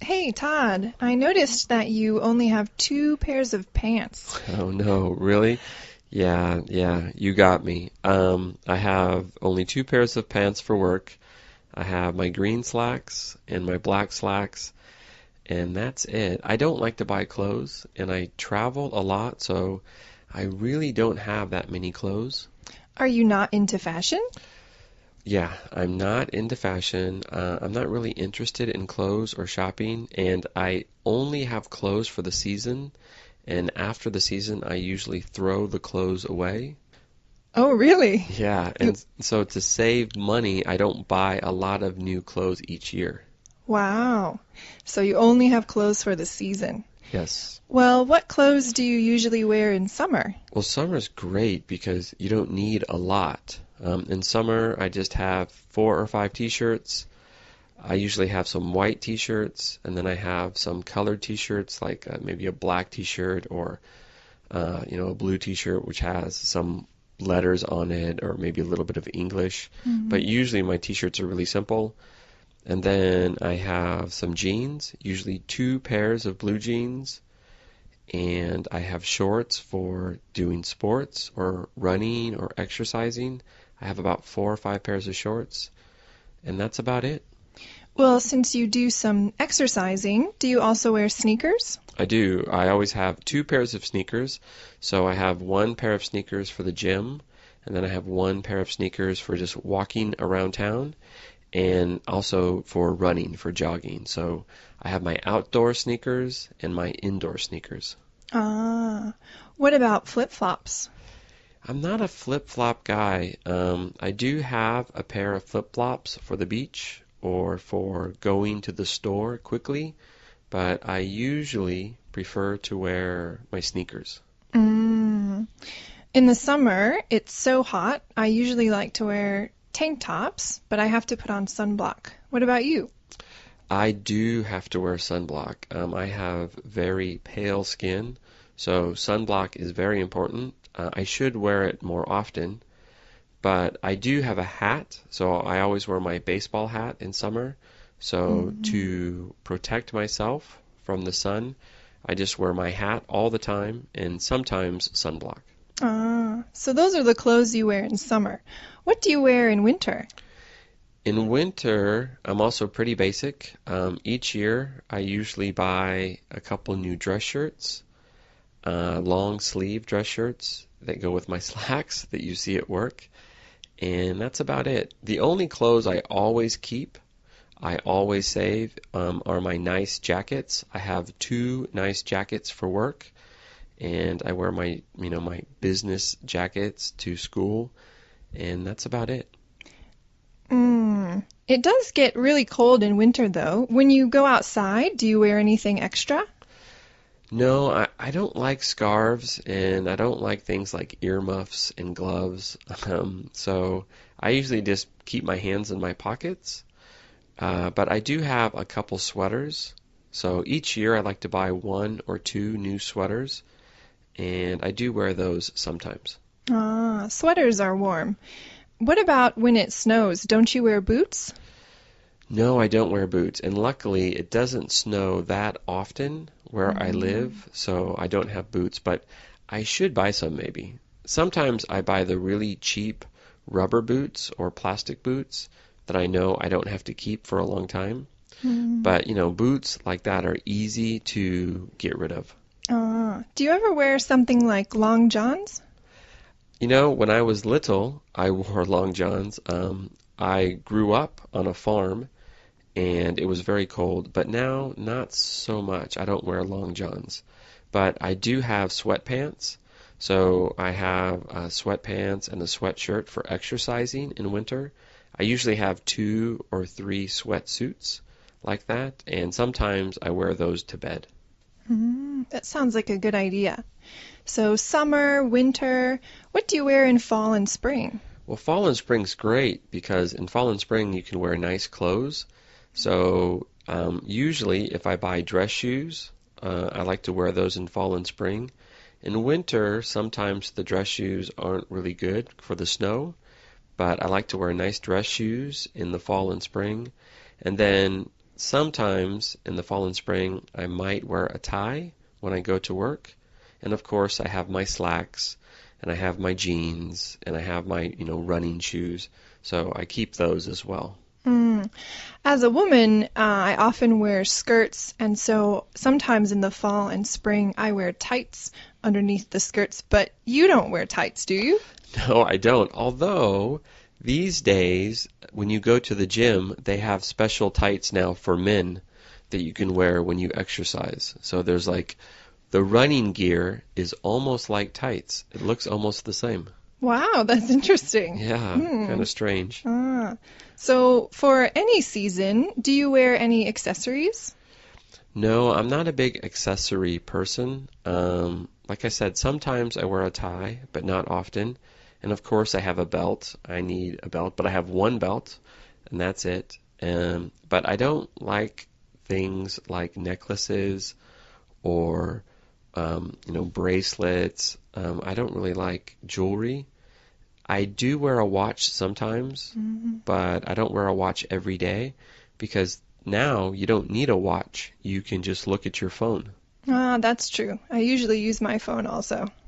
Hey, Todd, I noticed that you only have two pairs of pants. Oh no, really? Yeah, you got me. I have only two pairs of pants for work. I have my green slacks and my black slacks, and that's it. I don't like to buy clothes, and I travel a lot, so I really don't have that many clothes. Are you not into fashion? Yeah, I'm not into fashion. I'm not really interested in clothes or shopping, and I only have clothes for the season. And after the season, I usually throw the clothes away. Oh, really? Yeah, You, and so to save money, I don't buy a lot of new clothes each year. wow. So you only have clothes for the season. Yes. Well, what clothes do you usually wear in summer? Well, summer's great because you don't need a lot. In summer, I just have 4 or 5 t-shirts. I usually have some white t-shirts, and then I have some colored t-shirts, like maybe a black t-shirt or a blue t-shirt which has some letters on it or maybe a little bit of English. But Hmm. usually my t-shirts are really simple. And then I have some jeans, usually 2 pairs of blue jeans, and I have shorts for doing sports or running or exercising. I have about 4 or 5 pairs of shorts, and that's about it. Well, since you do some exercising, do you also wear sneakers? I do. I always have 2 pairs of sneakers. So I have 1 pair of sneakers for the gym, and then I have 1 pair of sneakers for just walking around town, and also for running, for jogging. So I have my outdoor sneakers and my indoor sneakers. Ah, what about flip-flops? I'm not a flip-flop guy. I do have a pair of flip-flops for the beach or for going to the store quickly, but I usually prefer to wear my sneakers. Mm. In the summer, it's so hot, I usually like to wear tank tops, but I have to put on sunblock. What about you? I do have to wear sunblock. I have very pale skin, so sunblock is very important. I should wear it more often, but I do have a hat, so I always wear my baseball hat in summer. So Mm. to protect myself from the sun, I just wear my hat all the time and sometimes sunblock. Ah, so those are the clothes you wear in summer. What do you wear in winter? In winter, I'm also pretty basic. Each year, I usually buy a couple new dress shirts, long sleeve dress shirts that go with my slacks that you see at work, and that's about it. The only clothes I always keep, I always save, are my nice jackets. I have 2 nice jackets for work, and I wear my business jackets to school, and that's about it. It does get really cold in winter, though. When you go outside, do you wear anything extra? No, I don't like scarves and I don't like things like earmuffs and gloves. So I usually just keep my hands in my pockets. But I do have a couple sweaters. So each year I like to buy 1 or 2 new sweaters, and I do wear those sometimes. Ah, sweaters are warm. What about when it snows? Don't you wear boots? No, I don't wear boots, and luckily it doesn't snow that often where I Mm. live, so I don't have boots, but I should buy some maybe. Sometimes I buy the really cheap rubber boots or plastic boots that I know I don't have to keep for a long time. Mm. But, boots like that are easy to get rid of. Ah, do you ever wear something like long johns? When I was little, I wore long johns. I grew up on a farm, and it was very cold, but now not so much. I don't wear long johns, but I do have sweatpants. So I have sweatpants and a sweatshirt for exercising in winter. I usually have 2 or 3 sweatsuits like that, and sometimes I wear those to bed. That sounds like a good idea. So, summer, winter, what do you wear in fall and spring? Well, fall and spring's great because in fall and spring you can wear nice clothes. So usually, if I buy dress shoes, I like to wear those in fall and spring. In winter, sometimes the dress shoes aren't really good for the snow, but I like to wear nice dress shoes in the fall and spring. And then sometimes in the fall and spring, I might wear a tie when I go to work. And of course, I have my slacks, and I have my jeans, and I have my, running shoes. So I keep those as well. Mm. As a woman, I often wear skirts, and so sometimes in the fall and spring, I wear tights underneath the skirts, but you don't wear tights, do you? No, I don't. Although these days, when you go to the gym, they have special tights now for men that you can wear when you exercise. So there's like the running gear is almost like tights. It looks almost the same. Wow, that's interesting. Yeah, kind of strange. Ah. So for any season, do you wear any accessories? No, I'm not a big accessory person. Like I said, sometimes I wear a tie, but not often. And of course, I have a belt. I need a belt, but I have one belt, and that's it. But I don't like things like necklaces or, bracelets. I don't really like jewelry. I do wear a watch sometimes, but I don't wear a watch every day because now you don't need a watch. You can just look at your phone. Ah, that's true. I usually use my phone also.